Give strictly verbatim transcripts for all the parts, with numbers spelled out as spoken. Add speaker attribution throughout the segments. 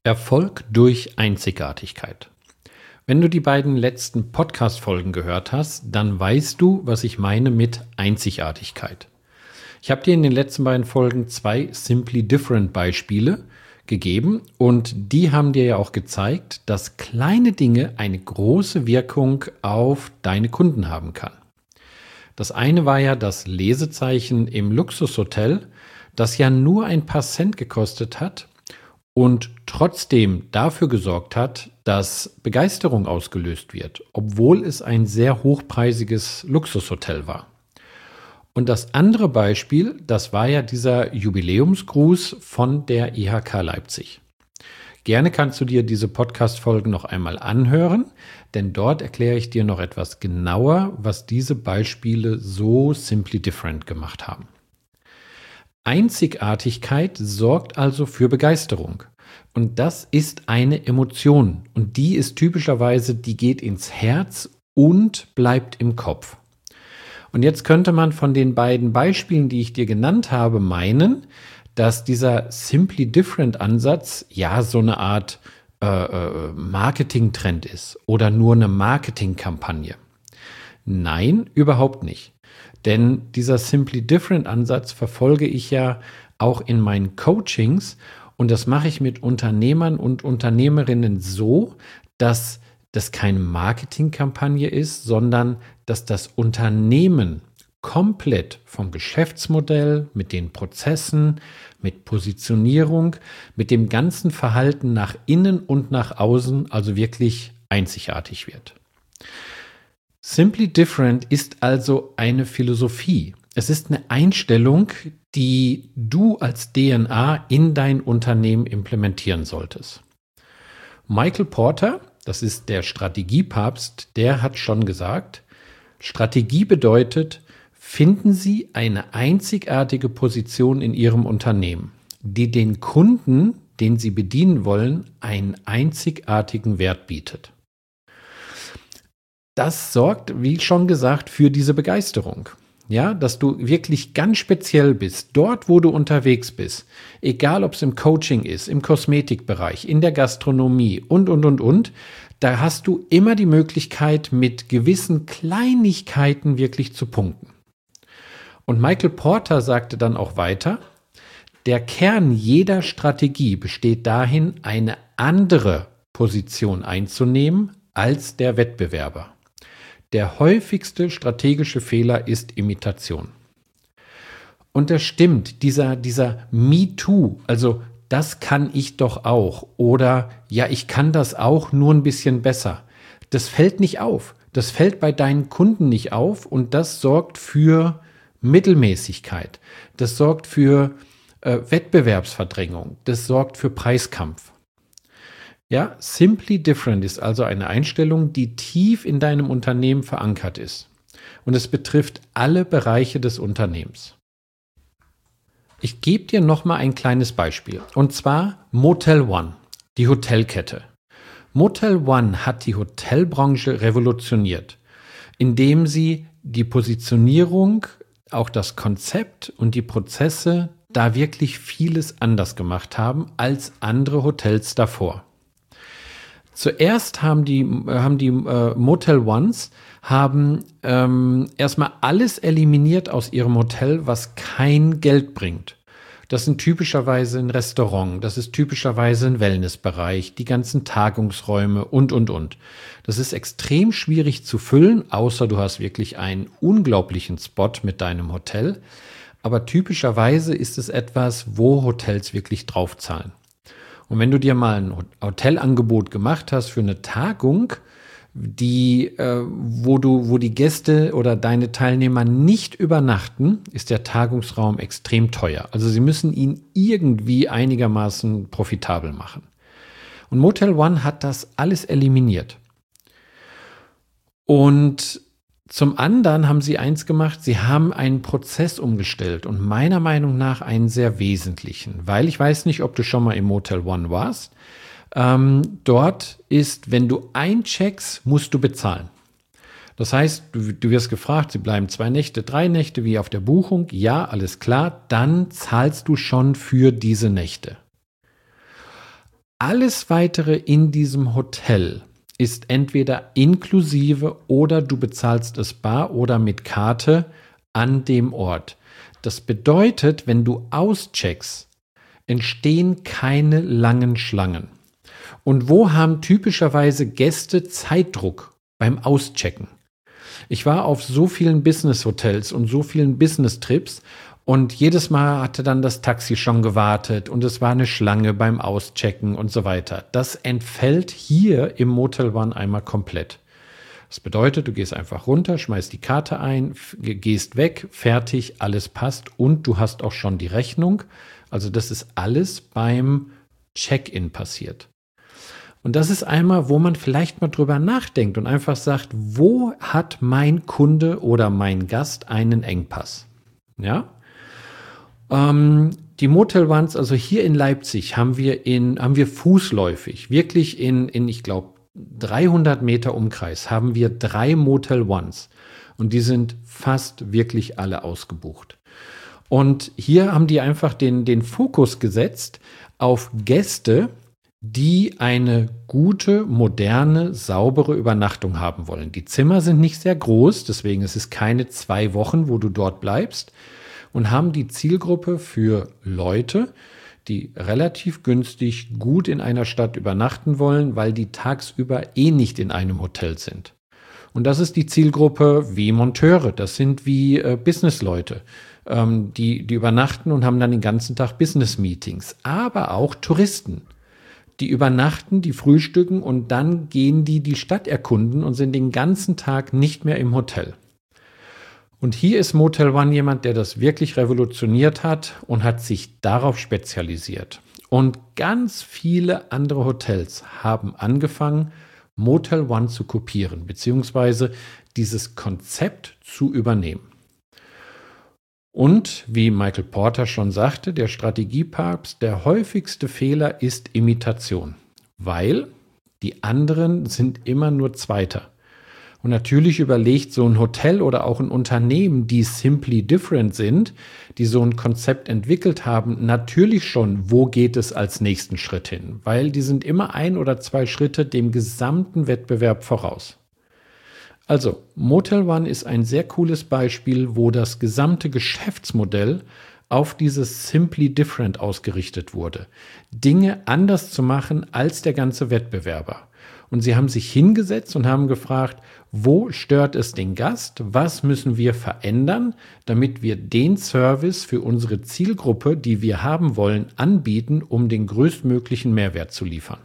Speaker 1: Erfolg durch Einzigartigkeit. Wenn du die beiden letzten Podcast-Folgen gehört hast, dann weißt du, was ich meine mit Einzigartigkeit. Ich habe dir in den letzten beiden Folgen zwei Simply Different Beispiele gegeben und die haben dir ja auch gezeigt, dass kleine Dinge eine große Wirkung auf deine Kunden haben kann. Das eine war ja das Lesezeichen im Luxushotel, das ja nur ein paar Cent gekostet hat und trotzdem dafür gesorgt hat, dass Begeisterung ausgelöst wird, obwohl es ein sehr hochpreisiges Luxushotel war. Und das andere Beispiel, das war ja dieser Jubiläumsgruß von der I H K Leipzig. Gerne kannst du dir diese Podcast-Folgen noch einmal anhören, denn dort erkläre ich dir noch etwas genauer, was diese Beispiele so simply different gemacht haben. Einzigartigkeit sorgt also für Begeisterung. Und das ist eine Emotion. Und die ist typischerweise, die geht ins Herz und bleibt im Kopf. Und jetzt könnte man von den beiden Beispielen, die ich dir genannt habe, meinen, dass dieser Simply Different Ansatz ja so eine Art äh, Marketing-Trend ist oder nur eine Marketingkampagne. Nein, überhaupt nicht. Denn dieser Simply Different Ansatz verfolge ich ja auch in meinen Coachings und das mache ich mit Unternehmern und Unternehmerinnen so, dass das keine Marketingkampagne ist, sondern dass das Unternehmen komplett vom Geschäftsmodell, mit den Prozessen, mit Positionierung, mit dem ganzen Verhalten nach innen und nach außen, also wirklich einzigartig wird. Simply Different ist also eine Philosophie. Es ist eine Einstellung, die du als D N A in dein Unternehmen implementieren solltest. Michael Porter, das ist der Strategiepapst, der hat schon gesagt, Strategie bedeutet, finden Sie eine einzigartige Position in Ihrem Unternehmen, die den Kunden, den Sie bedienen wollen, einen einzigartigen Wert bietet. Das sorgt, wie schon gesagt, für diese Begeisterung. Ja, dass du wirklich ganz speziell bist, dort, wo du unterwegs bist. Egal, ob es im Coaching ist, im Kosmetikbereich, in der Gastronomie und, und, und, und. Da hast du immer die Möglichkeit, mit gewissen Kleinigkeiten wirklich zu punkten. Und Michael Porter sagte dann auch weiter, der Kern jeder Strategie besteht dahin, eine andere Position einzunehmen als der Wettbewerber. Der häufigste strategische Fehler ist Imitation. Und das stimmt, dieser, dieser Me Too, also das kann ich doch auch oder ja, ich kann das auch, nur ein bisschen besser. Das fällt nicht auf. Das fällt bei deinen Kunden nicht auf und das sorgt für Mittelmäßigkeit. Das sorgt für äh, Wettbewerbsverdrängung. Das sorgt für Preiskampf. Ja, Simply Different ist also eine Einstellung, die tief in deinem Unternehmen verankert ist. Und es betrifft alle Bereiche des Unternehmens. Ich gebe dir nochmal ein kleines Beispiel. Und zwar Motel One, die Hotelkette. Motel One hat die Hotelbranche revolutioniert, indem sie die Positionierung, auch das Konzept und die Prozesse da wirklich vieles anders gemacht haben als andere Hotels davor. Zuerst haben die, haben die äh, Motel Ones haben ähm, erstmal alles eliminiert aus ihrem Hotel, was kein Geld bringt. Das sind typischerweise ein Restaurant, das ist typischerweise ein Wellnessbereich, die ganzen Tagungsräume und, und, und. Das ist extrem schwierig zu füllen, außer du hast wirklich einen unglaublichen Spot mit deinem Hotel. Aber typischerweise ist es etwas, wo Hotels wirklich draufzahlen. Und wenn du dir mal ein Hotelangebot gemacht hast für eine Tagung, die, äh, wo du, wo die Gäste oder deine Teilnehmer nicht übernachten, ist der Tagungsraum extrem teuer. Also sie müssen ihn irgendwie einigermaßen profitabel machen. Und Motel One hat das alles eliminiert. Und zum anderen haben sie eins gemacht, sie haben einen Prozess umgestellt und meiner Meinung nach einen sehr wesentlichen, weil ich weiß nicht, ob du schon mal im Motel One warst. Ähm, dort ist, wenn du eincheckst, musst du bezahlen. Das heißt, du, du wirst gefragt, sie bleiben zwei Nächte, drei Nächte wie auf der Buchung. Ja, alles klar, dann zahlst du schon für diese Nächte. Alles weitere in diesem Hotel ist entweder inklusive oder du bezahlst es bar oder mit Karte an dem Ort. Das bedeutet, wenn du auscheckst, entstehen keine langen Schlangen. Und wo haben typischerweise Gäste Zeitdruck beim Auschecken? Ich war auf so vielen Business-Hotels und so vielen Business-Trips und jedes Mal hatte dann das Taxi schon gewartet und es war eine Schlange beim Auschecken und so weiter. Das entfällt hier im Motel One einmal komplett. Das bedeutet, du gehst einfach runter, schmeißt die Karte ein, f- gehst weg, fertig, alles passt und du hast auch schon die Rechnung. Also das ist alles beim Check-in passiert. Und das ist einmal, wo man vielleicht mal drüber nachdenkt und einfach sagt, wo hat mein Kunde oder mein Gast einen Engpass? Ja? Ähm, die Motel Ones, also hier in Leipzig, haben wir in, haben wir fußläufig, wirklich in, in ich glaube, dreihundert Meter Umkreis, haben wir drei Motel Ones. Und die sind fast wirklich alle ausgebucht. Und hier haben die einfach den, den Fokus gesetzt auf Gäste, die eine gute, moderne, saubere Übernachtung haben wollen. Die Zimmer sind nicht sehr groß, deswegen ist es keine zwei Wochen, wo du dort bleibst, und haben die Zielgruppe für Leute, die relativ günstig gut in einer Stadt übernachten wollen, weil die tagsüber eh nicht in einem Hotel sind. Und das ist die Zielgruppe wie Monteure, das sind wie äh, Businessleute, ähm, die, die übernachten und haben dann den ganzen Tag Business-Meetings, aber auch Touristen. Die übernachten, die frühstücken und dann gehen die die Stadt erkunden und sind den ganzen Tag nicht mehr im Hotel. Und hier ist Motel One jemand, der das wirklich revolutioniert hat und hat sich darauf spezialisiert. Und ganz viele andere Hotels haben angefangen, Motel One zu kopieren, beziehungsweise dieses Konzept zu übernehmen. Und wie Michael Porter schon sagte, der Strategiepapst, der häufigste Fehler ist Imitation, weil die anderen sind immer nur Zweiter. Und natürlich überlegt so ein Hotel oder auch ein Unternehmen, die simply different sind, die so ein Konzept entwickelt haben, natürlich schon, wo geht es als nächsten Schritt hin, weil die sind immer ein oder zwei Schritte dem gesamten Wettbewerb voraus. Also, Motel One ist ein sehr cooles Beispiel, wo das gesamte Geschäftsmodell auf dieses Simply Different ausgerichtet wurde. Dinge anders zu machen als der ganze Wettbewerber. Und sie haben sich hingesetzt und haben gefragt, wo stört es den Gast? Was müssen wir verändern, damit wir den Service für unsere Zielgruppe, die wir haben wollen, anbieten, um den größtmöglichen Mehrwert zu liefern?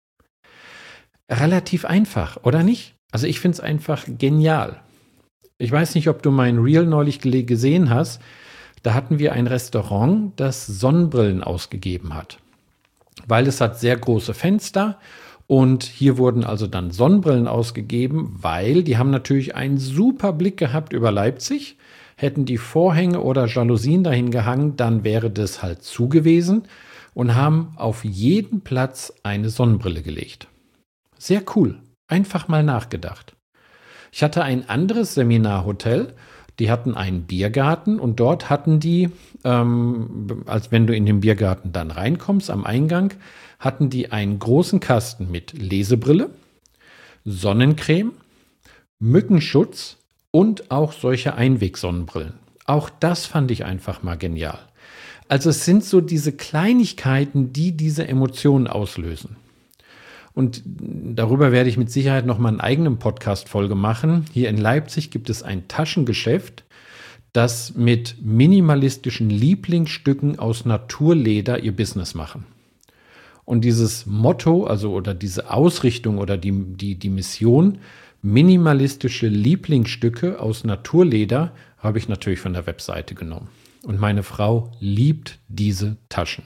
Speaker 1: Relativ einfach, oder nicht? Also ich finde es einfach genial. Ich weiß nicht, ob du mein Reel neulich gele- gesehen hast. Da hatten wir ein Restaurant, das Sonnenbrillen ausgegeben hat. Weil es hat sehr große Fenster und hier wurden also dann Sonnenbrillen ausgegeben, weil die haben natürlich einen super Blick gehabt über Leipzig. Hätten die Vorhänge oder Jalousien dahin gehangen, dann wäre das halt zu gewesen und haben auf jeden Platz eine Sonnenbrille gelegt. Sehr cool. Einfach mal nachgedacht. Ich hatte ein anderes Seminarhotel, die hatten einen Biergarten und dort hatten die, ähm, als wenn du in den Biergarten dann reinkommst, am Eingang, hatten die einen großen Kasten mit Lesebrille, Sonnencreme, Mückenschutz und auch solche Einwegsonnenbrillen. Auch das fand ich einfach mal genial. Also es sind so diese Kleinigkeiten, die diese Emotionen auslösen. Und darüber werde ich mit Sicherheit noch mal einen eigenen Podcast-Folge machen. Hier in Leipzig gibt es ein Taschengeschäft, das mit minimalistischen Lieblingsstücken aus Naturleder ihr Business machen. Und dieses Motto, also oder diese Ausrichtung oder die, die, die Mission, minimalistische Lieblingsstücke aus Naturleder, habe ich natürlich von der Webseite genommen. Und meine Frau liebt diese Taschen.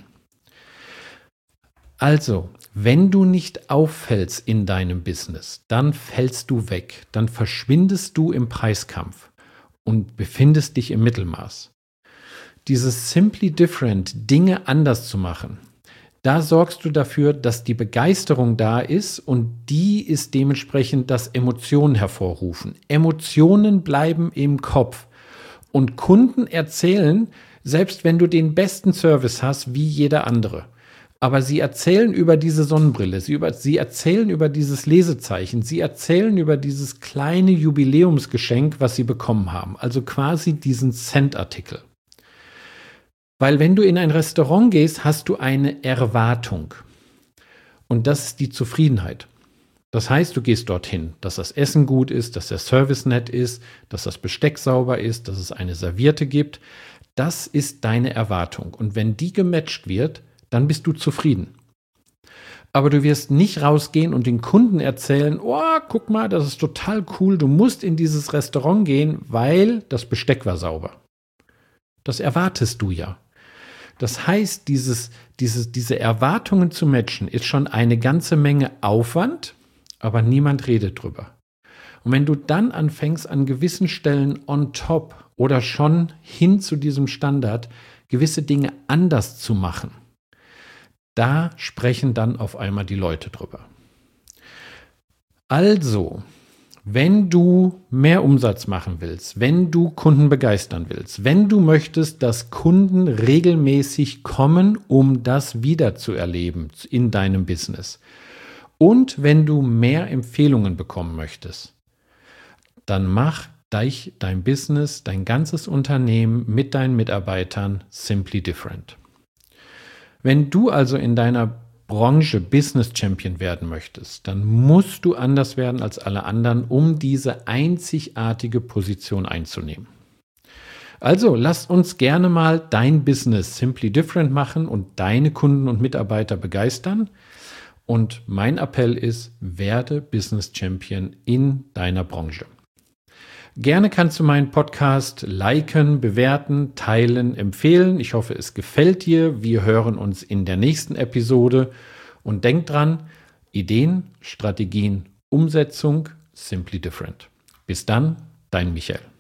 Speaker 1: Also, wenn du nicht auffällst in deinem Business, dann fällst du weg, dann verschwindest du im Preiskampf und befindest dich im Mittelmaß. Dieses Simply Different, Dinge anders zu machen, da sorgst du dafür, dass die Begeisterung da ist und die ist dementsprechend, dass Emotionen hervorrufen. Emotionen bleiben im Kopf und Kunden erzählen, selbst wenn du den besten Service hast, wie jeder andere. Aber sie erzählen über diese Sonnenbrille, sie, über, sie erzählen über dieses Lesezeichen, sie erzählen über dieses kleine Jubiläumsgeschenk, was sie bekommen haben. Also quasi diesen Cent-Artikel. Weil wenn du in ein Restaurant gehst, hast du eine Erwartung. Und das ist die Zufriedenheit. Das heißt, du gehst dorthin, dass das Essen gut ist, dass der Service nett ist, dass das Besteck sauber ist, dass es eine Serviette gibt. Das ist deine Erwartung. Und wenn die gematcht wird, dann bist du zufrieden. Aber du wirst nicht rausgehen und den Kunden erzählen, oh, guck mal, das ist total cool, du musst in dieses Restaurant gehen, weil das Besteck war sauber. Das erwartest du ja. Das heißt, dieses, dieses, diese Erwartungen zu matchen, ist schon eine ganze Menge Aufwand, aber niemand redet drüber. Und wenn du dann anfängst, an gewissen Stellen on top oder schon hin zu diesem Standard gewisse Dinge anders zu machen, da sprechen dann auf einmal die Leute drüber. Also, wenn du mehr Umsatz machen willst, wenn du Kunden begeistern willst, wenn du möchtest, dass Kunden regelmäßig kommen, um das wiederzuerleben in deinem Business, und wenn du mehr Empfehlungen bekommen möchtest, dann mach dein, dein Business, dein ganzes Unternehmen mit deinen Mitarbeitern simply different. Wenn du also in deiner Branche Business Champion werden möchtest, dann musst du anders werden als alle anderen, um diese einzigartige Position einzunehmen. Also lass uns gerne mal dein Business simply different machen und deine Kunden und Mitarbeiter begeistern. Und mein Appell ist, werde Business Champion in deiner Branche. Gerne kannst du meinen Podcast liken, bewerten, teilen, empfehlen. Ich hoffe, es gefällt dir. Wir hören uns in der nächsten Episode. Und denk dran, Ideen, Strategien, Umsetzung, simply different. Bis dann, dein Michael.